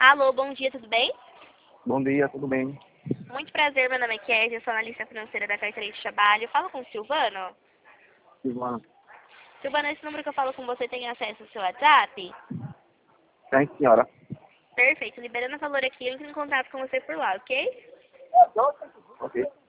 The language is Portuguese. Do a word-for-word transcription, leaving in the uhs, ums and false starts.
Alô, bom dia, tudo bem? Bom dia, tudo bem? Muito prazer, meu nome é Kézia, sou analista financeira da Carteira de Trabalho. Eu falo com o Silvano. Silvana. Silvano, esse número que eu falo com você tem acesso ao seu WhatsApp? Tem, senhora. Perfeito, liberando o valor aqui, eu entro em contato com você por lá, ok? Ok.